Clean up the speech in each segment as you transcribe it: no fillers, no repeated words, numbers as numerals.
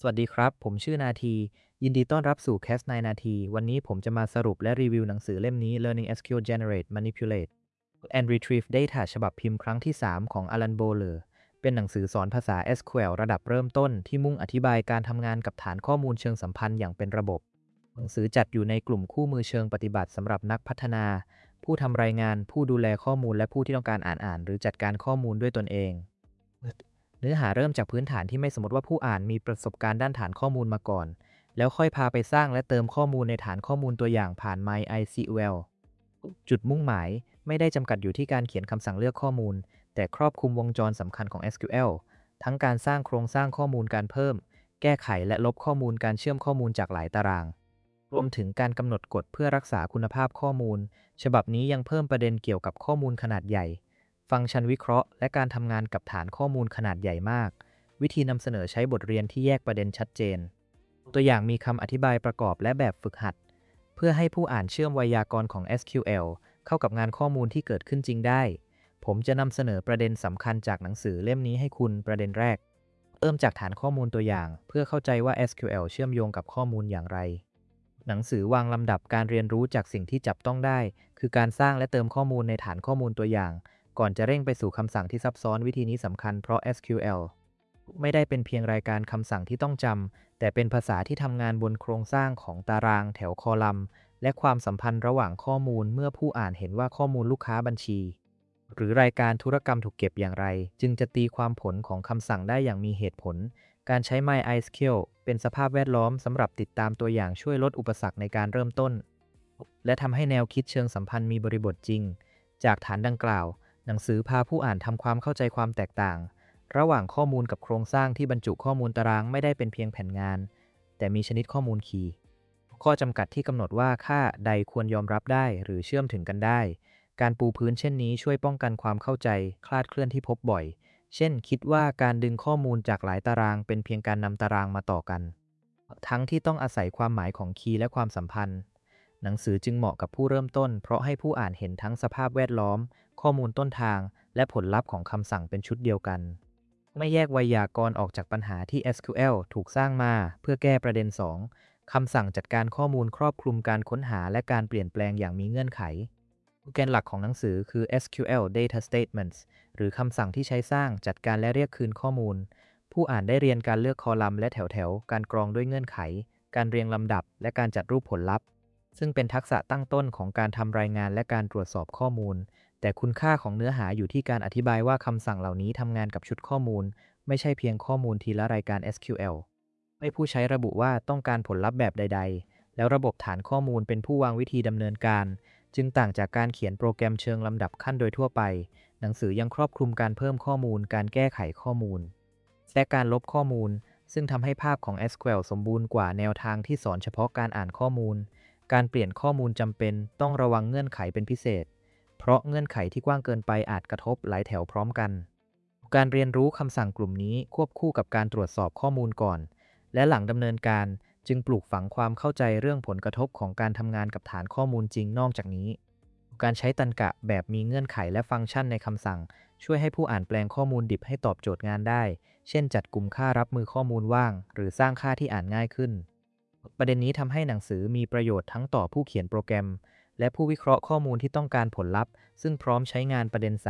สวัสดีครับ ผมชื่อนาที ยินดีต้อนรับสู่ Cas 9นาที วันนี้ผมจะมาสรุปและรีวิวหนังสือเล่มนี้ Learning SQL Generate Manipulate and Retrieve Data ฉบับพิมพ์ครั้งที่ 3 ของ Alan Bowler เป็นหนังสือสอนภาษา SQL ระดับเริ่มต้นที่มุ่งอธิบายการทำงานกับฐานข้อมูลเชิงสัมพันธ์อย่างเป็นระบบ หนังสือจัดอยู่ในกลุ่มคู่มือเชิงปฏิบัติสำหรับนักพัฒนา ผู้ทำรายงาน ผู้ดูแลข้อมูล และผู้ที่ต้องการอ่านหรือจัดการข้อมูลด้วยตนเอง เนื้อหาเริ่มจากพื้นฐานที่ไม่สมมติว่าผู้อ่านมีประสบการณ์ด้านฐานข้อมูลมาก่อน แล้วค่อยพาไปสร้างและเติมข้อมูลในฐานข้อมูลตัวอย่างผ่าน MySQL จุดมุ่งหมายไม่ได้จำกัดอยู่ที่การเขียนคำสั่งเลือกข้อมูล แต่ครอบคลุมวงจรสำคัญของ SQL ทั้งการสร้างโครงสร้างข้อมูลการเพิ่ม แก้ไขและลบข้อมูลการเชื่อมข้อมูลจากหลายตาราง รวมถึงการกำหนดกฎเพื่อรักษาคุณภาพข้อมูล ฉบับนี้ยังเพิ่มประเด็นเกี่ยวกับข้อมูลขนาดใหญ่ ฟังก์ชันวิเคราะห์และการทำงานกับฐานข้อมูลขนาดใหญ่มาก วิธีนำเสนอใช้บทเรียนที่แยกประเด็นชัดเจน ตัวอย่างมีคำอธิบายประกอบและแบบฝึกหัด เพื่อให้ผู้อ่านเชื่อมไวยากรณ์ของ SQL เข้ากับงานข้อมูลที่เกิดขึ้นจริงได้ ผมจะนำเสนอประเด็นสำคัญจากหนังสือเล่มนี้ให้คุณประเด็นแรก เริ่มจากฐานข้อมูลตัวอย่าง เพื่อเข้าใจว่า SQL เชื่อมโยงกับข้อมูลอย่างไร หนังสือวางลำดับการเรียนรู้จากสิ่งที่จับต้องได้ คือการสร้างและเติมข้อมูลในฐานข้อมูลตัวอย่าง ก่อนจะเร่งไปสู่คำสั่งที่ซับซ้อนวิธีนี้สำคัญเพราะ SQL ไม่ได้เป็นเพียงรายการคำสั่งที่ต้องจำ แต่เป็นภาษาที่ทำงานบนโครงสร้างของตารางแถวคอลัมน์ และความสัมพันธ์ระหว่างข้อมูลเมื่อผู้อ่านเห็นว่าข้อมูลลูกค้าบัญชี หรือรายการธุรกรรมถูกเก็บอย่างไร จึงจะตีความผลของคำสั่งได้อย่างมีเหตุผล การใช้ MySQL เป็นสภาพแวดล้อมสำหรับติดตามตัวอย่างช่วยลดอุปสรรคในการเริ่มต้น และทำให้แนวคิดเชิงสัมพันธ์มีบริบทจริง จากฐานดังกล่าว หนังสือพาผู้อ่านทำความเข้าใจความแตกต่าง ระหว่างข้อมูลกับโครงสร้างที่บรรจุข้อมูลตารางไม่ได้เป็นเพียงแผ่นงาน แต่มีชนิดข้อมูลคีย์ข้อจำกัดที่กำหนดว่าค่าใดควรยอมรับได้หรือเชื่อมถึงกันได้ การปูพื้นเช่นนี้ช่วยป้องกันความเข้าใจคลาดเคลื่อนที่พบบ่อย เช่นคิดว่าการดึงข้อมูลจากหลายตารางเป็นเพียงการนำตารางมาต่อกัน ทั้งที่ต้องอาศัยความหมายของคีย์และความสัมพันธ์ หนังสือจึงเหมาะกับผู้เริ่มต้นเพราะให้ผู้อ่านเห็นทั้งสภาพแวดล้อม ข้อมูลต้นทาง และผลลัพธ์ของคำสั่งเป็นชุดเดียวกัน ไม่แยกไวยากรณ์ออกจากปัญหาที่ SQL ถูกสร้างมาเพื่อแก้ประเด็น 2 คำสั่งจัดการข้อมูลครอบคลุมการค้นหาและการเปลี่ยนแปลงอย่างมีเงื่อนไข แกนหลักของหนังสือคือ SQL Data Statements หรือคำสั่งที่ใช้สร้างจัดการและเรียกคืนข้อมูล ผู้อ่านได้เรียนการเลือกคอลัมน์และแถวๆ การกรองด้วยเงื่อนไข การเรียงลำดับ และการจัดรูปผลลัพธ์ ซึ่งเป็นทักษะตั้งต้นของการทำรายงานและการตรวจสอบข้อมูล แต่คุณค่าของเนื้อหาอยู่ที่การอธิบายว่าคำสั่งเหล่านี้ทำงานกับชุดข้อมูล ไม่ใช่เพียงข้อมูลทีละรายการ SQL ให้ผู้ใช้ระบุว่าต้องการผลลัพธ์แบบใดๆ แล้วระบบฐานข้อมูลเป็นผู้วางวิธีดำเนินการ จึงต่างจากการเขียนโปรแกรมเชิงลำดับขั้นโดยทั่วไป หนังสือยังครอบคลุมการเพิ่มข้อมูล การแก้ไขข้อมูล และการลบข้อมูล ซึ่งทำให้ภาพของ SQL สมบูรณ์กว่าแนวทางที่สอนเฉพาะการอ่านข้อมูล การเปลี่ยนข้อมูลจำเป็นต้องระวังเงื่อนไขเป็นพิเศษ เพราะเงื่อนไขที่กว้างเกินไปอาจกระทบหลายแถวพร้อมกัน การเรียนรู้คำสั่งกลุ่มนี้ควบคู่กับการตรวจสอบข้อมูลก่อน และหลังดำเนินการจึงปลูกฝังความเข้าใจเรื่องผลกระทบของการทำงานกับฐานข้อมูลจริงนอกจากนี้ การใช้ตรรกะแบบมีเงื่อนไขและฟังก์ชันในคำสั่งช่วยให้ผู้อ่านแปลงข้อมูลดิบให้ตอบโจทย์งานได้ เช่นจัดกลุ่มค่ารับมือข้อมูลว่างหรือสร้างค่าที่อ่านง่ายขึ้น ประเด็นนี้ทำให้หนังสือมีประโยชน์ทั้งต่อผู้เขียนโปรแกรมและผู้วิเคราะห์ข้อมูลที่ต้องการผลลัพธ์ซึ่งพร้อมใช้งานประเด็น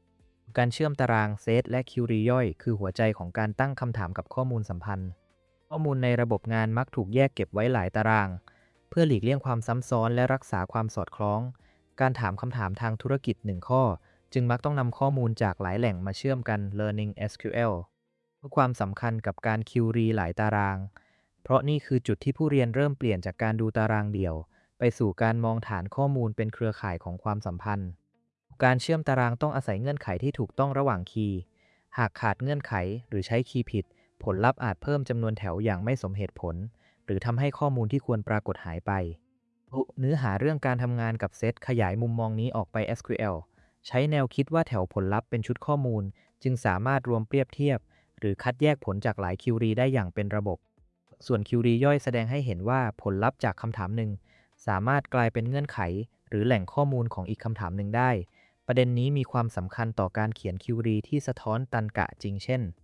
3 การเชื่อมตารางเซตและคิวรีย่อยคือหัวใจของการตั้งคำถามกับข้อมูลสัมพันธ์ ข้อมูลในระบบงานมักถูกแยกเก็บไว้หลายตาราง เพื่อหลีกเลี่ยงความซ้ำซ้อนและรักษาความสอดคล้อง การถามคำถามทางธุรกิจ1ข้อจึงมักต้องนำข้อมูลจากหลายแหล่งมาเชื่อมกัน Learning SQL เพื่อความสำคัญกับการคิวรีหลายตาราง เพราะนี่คือจุดที่ผู้เรียนเริ่มเปลี่ยนจากการดูตารางเดี่ยวไปสู่การมองฐานข้อมูลเป็นเครือข่ายของความสัมพันธ์ การเชื่อมตารางต้องอาศัยเงื่อนไขที่ถูกต้องระหว่างคีย์ หากขาดเงื่อนไขหรือใช้คีย์ผิด ผลลัพธ์อาจเพิ่มจำนวนแถวอย่างไม่สมเหตุผล หรือทำให้ข้อมูลที่ควรปรากฏหายไป เนื้อหาเรื่องการทำงานกับเซตขยายมุมมองนี้ออกไป SQL ใช้แนวคิดว่าแถวผลลัพธ์เป็นชุดข้อมูล จึงสามารถรวมเปรียบเทียบ หรือคัดแยกผลจากหลายคิวรีได้อย่างเป็นระบบ ส่วนคิวรีย่อยแสดงให้เห็นว่าผลลัพธ์จากคำถามหนึ่งสามารถกลายเป็นเงื่อนไข หรือแหล่งข้อมูลของอีกคำถามหนึ่งได้ ประเด็นนี้มีความสำคัญต่อการเขียนคิวรีที่สะท้อนตรรกะจริงเช่น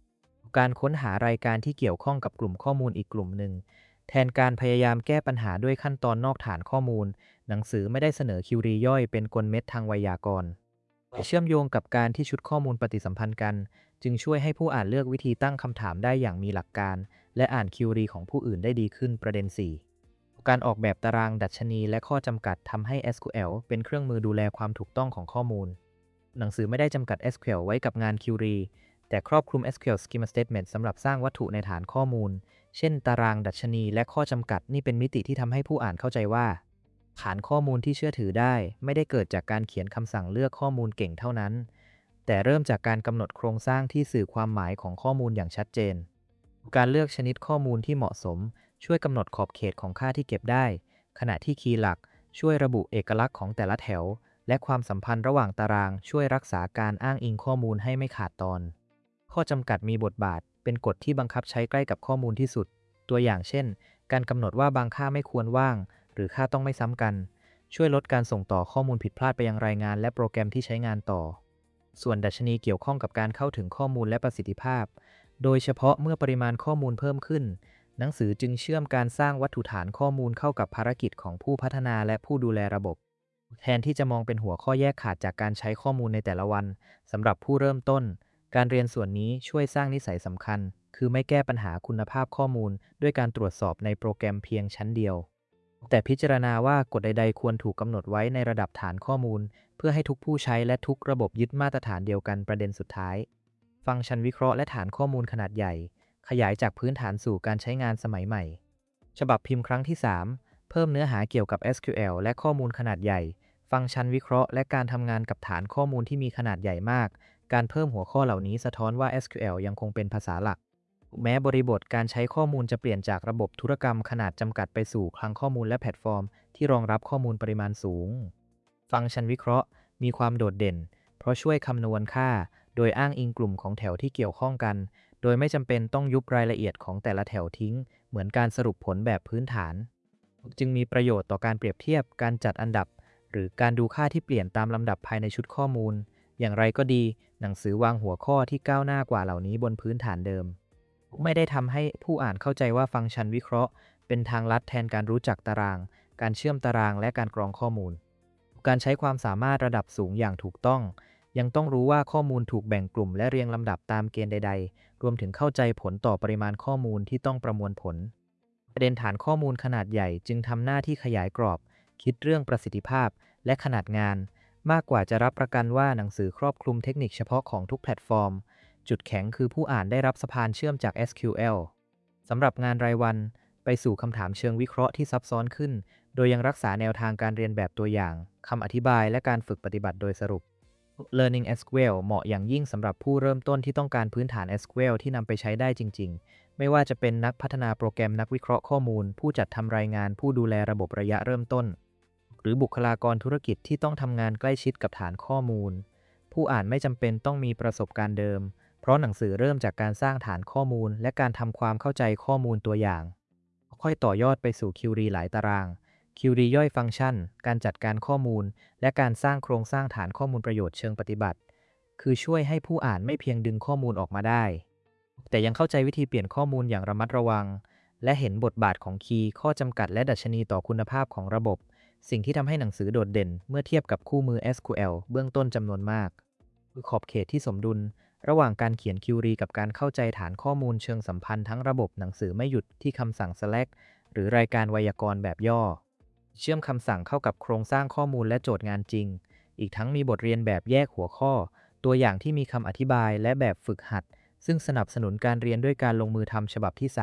การค้นหารายการที่เกี่ยวข้องกับกลุ่มข้อมูลอีกกลุ่มหนึ่งแทนการพยายามแก้ปัญหาด้วยขั้นตอนนอกฐานข้อมูลหนังสือไม่ได้เสนอคิวรีย่อยเป็นกลเม็ดทางไวยากรณ์เชื่อมโยงกับการที่ชุดข้อมูลปฏิสัมพันธ์กันจึงช่วยให้ผู้อ่านเลือกวิธีตั้งคำถามได้อย่างมีหลักการและอ่านคิวรีของผู้อื่นได้ดีขึ้นประเด็น4การออกแบบตารางดัชนีและข้อจำกัดทำให้ SQL เป็นเครื่องมือดูแลความถูกต้องของข้อมูลหนังสือไม่ได้จำกัด SQL ไว้กับงานคิวรีแต่ครอบคลุม SQL Schema Statement สำหรับสร้างวัตถุในฐานข้อมูลเช่นตารางดัชนีและข้อจำกัดนี่เป็นมิติที่ทำให้ผู้อ่านเข้าใจว่าฐานข้อมูลที่เชื่อถือได้ไม่ได้เกิดจากการเขียนคำสั่งเลือกข้อมูลเก่งเท่านั้นแต่เริ่มจากการกำหนดโครงสร้างที่สื่อความหมายของข้อมูลอย่างชัดเจนการเลือกชนิดข้อมูลที่เหมาะสมช่วยกำหนดขอบเขตของค่าที่เก็บได้ขณะที่คีย์หลักช่วยระบุเอกลักษณ์ของแต่ละแถวและความสัมพันธ์ระหว่างตารางช่วยรักษาการอ้างอิงข้อมูลให้ไม่ขาดตอนข้อจำกัดมีบทบาทเป็นกฎที่บังคับใช้ใกล้กับข้อมูลที่สุดตัวอย่างเช่นการกำหนดว่าบางค่าไม่ควรว่างหรือค่าต้องไม่ซ้ำกันช่วยลดการส่งต่อข้อมูลผิดพลาดไปยังรายงานและโปรแกรมที่ใช้งานต่อส่วนดัชนีเกี่ยวข้องกับการเข้าถึงข้อมูลและประสิทธิภาพโดยเฉพาะเมื่อปริมาณข้อมูลเพิ่มขึ้นหนังสือจึงเชื่อมการสร้างวัตถุฐานข้อมูลเข้ากับภารกิจของผู้พัฒนาและผู้ดูแลระบบแทนที่จะมองเป็นหัวข้อแยกขาดจากการใช้ข้อมูลในแต่ละวันสำหรับผู้เริ่มต้นการเรียนส่วนนี้ช่วยสร้างนิสัยสำคัญคือไม่แก้ปัญหาคุณภาพข้อมูลด้วยการตรวจสอบในโปรแกรมเพียงชั้นเดียวแต่พิจารณาว่ากฎใดๆควรถูกกำหนดไว้ในระดับฐานข้อมูลเพื่อให้ทุกผู้ใช้และทุกระบบยึดมาตรฐานเดียวกันประเด็นสุดท้ายฟังก์ชันวิเคราะห์และฐานข้อมูลขนาดใหญ่ขยายจากพื้นฐานสู่การใช้งานสมัยใหม่ฉบับพิมพ์ครั้งที่3เพิ่มเนื้อหาเกี่ยวกับ SQL และข้อมูลขนาดใหญ่ฟังก์ชันวิเคราะห์และการทำงานกับฐานข้อมูลที่มีขนาดใหญ่มากการเพิ่มหัวข้อเหล่านี้สะท้อนว่า SQL ยังคงเป็นภาษาหลักแม้บริบทการใช้ข้อมูลจะเปลี่ยนจากระบบธุรกรรมขนาดจำกัดไปสู่คลังข้อมูลและแพลตฟอร์มที่รองรับข้อมูลปริมาณสูงฟังก์ชันวิเคราะห์มีความโดดเด่นเพราะช่วยคำนวณค่าโดยอ้างอิงกลุ่มของแถวที่เกี่ยวข้องกันโดยไม่จำเป็นต้องยุบรายละเอียดของแต่ละแถวทิ้งเหมือนการสรุปผลแบบพื้นฐานจึงมีประโยชน์ต่อการเปรียบเทียบการจัดอันดับหรือการดูค่าที่เปลี่ยนตามลำดับภายในชุดข้อมูลอย่างไรก็ดีหนังสือวางหัวข้อที่ก้าวหน้ากว่าเหล่านี้บนพื้นฐานเดิมไม่ได้ทำให้ผู้อ่านเข้าใจว่าฟังก์ชันวิเคราะห์เป็นทางลัดแทนการรู้จักตารางการเชื่อมตารางและการกรองข้อมูลการใช้ความสามารถระดับสูงอย่างถูกต้องยังต้องรู้ว่าข้อมูลถูกแบ่งกลุ่มและเรียงลำดับตามเกณฑ์ใดๆรวมถึงเข้าใจผลต่อปริมาณข้อมูลที่ต้องประมวลผลประเด็นฐานข้อมูลขนาดใหญ่จึงทำหน้าที่ขยายกรอบคิดเรื่องประสิทธิภาพและขนาดงานมากกว่าจะรับประกันว่าหนังสือครอบคลุมเทคนิคเฉพาะของทุกแพลตฟอร์มจุดแข็งคือผู้อ่านได้รับสะพานเชื่อมจาก SQL สำหรับงานรายวันไปสู่คำถามเชิงวิเคราะห์ที่ซับซ้อนขึ้นโดยยังรักษาแนวทางการเรียนแบบตัวอย่างคำอธิบายและการฝึกปฏิบัติโดยสรุป Learning SQL เหมาะอย่างยิ่งสำหรับผู้เริ่มต้นที่ต้องการพื้นฐาน SQL ที่นำไปใช้ได้จริงๆไม่ว่าจะเป็นนักพัฒนาโปรแกรมนักวิเคราะห์ข้อมูลผู้จัดทำรายงานผู้ดูแลระบบระยะเริ่มต้นหรือบุคลากรธุรกิจที่ต้องทำงานใกล้ชิดกับฐานข้อมูลผู้อ่านไม่จำเป็นต้องมีประสบการณ์เดิมเพราะหนังสือเริ่มจากการสร้างฐานข้อมูลและการทำความเข้าใจข้อมูลตัวอย่างค่อยต่อยอดไปสู่คิวรีหลายตารางคิวรีย่อยฟังก์ชันการจัดการข้อมูลและการสร้างโครงสร้างฐานข้อมูลประโยชน์เชิงปฏิบัติคือช่วยให้ผู้อ่านไม่เพียงดึงข้อมูลออกมาได้แต่ยังเข้าใจวิธีเปลี่ยนข้อมูลอย่างระมัดระวังและเห็นบทบาทของคีย์ข้อจำกัดและดัชนีต่อคุณภาพของระบบสิ่งที่ทำให้หนังสือโดดเด่นเมื่อเทียบกับคู่มือ SQL เบื้องต้นจำนวนมากคือขอบเขตที่สมดุลระหว่างการเขียนคิวรีกับการเข้าใจฐานข้อมูลเชิงสัมพันธ์ทั้งระบบหนังสือไม่หยุดที่คำสั่ง Slack หรือรายการไวยากรณ์แบบย่อเชื่อมคำสั่งเข้ากับโครงสร้างข้อมูลและโจทย์งานจริงอีกทั้งมีบทเรียนแบบแยกหัวข้อตัวอย่างที่มีคำอธิบายและแบบฝึกหัดซึ่งสนับสนุนการเรียนด้วยการลงมือทำฉบับที่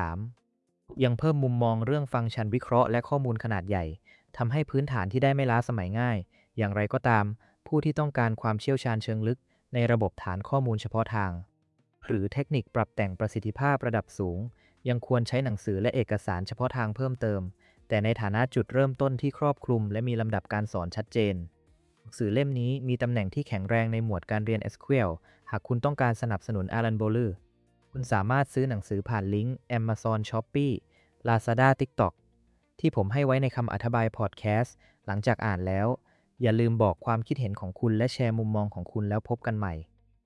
3ยังเพิ่มมุมมองเรื่องฟังก์ชันวิเคราะห์และข้อมูลขนาดใหญ่ทำให้พื้นฐานที่ได้ไม่ล้าสมัยง่ายอย่างไรก็ตามผู้ที่ต้องการความเชี่ยวชาญเชิงลึกในระบบฐานข้อมูลเฉพาะทางหรือเทคนิคปรับแต่งประสิทธิภาพระดับสูงยังควรใช้หนังสือและเอกสารเฉพาะทางเพิ่มเติมแต่ในฐานะจุดเริ่มต้นที่ครอบคลุมและมีลำดับการสอนชัดเจนหนังสือเล่มนี้มีตำแหน่งที่แข็งแรงในหมวดการเรียน SQL หากคุณต้องการสนับสนุน Alan Bowler คุณสามารถซื้อหนังสือผ่านลิงก์ Amazon Shopee Lazada TikTok ที่ผมให้ไว้ในคำอธิบายพอดแคสต์หลังจากอ่านแล้วอย่าลืมบอกความคิดเห็นของคุณและแชร์มุมมองของคุณแล้วพบกันใหม่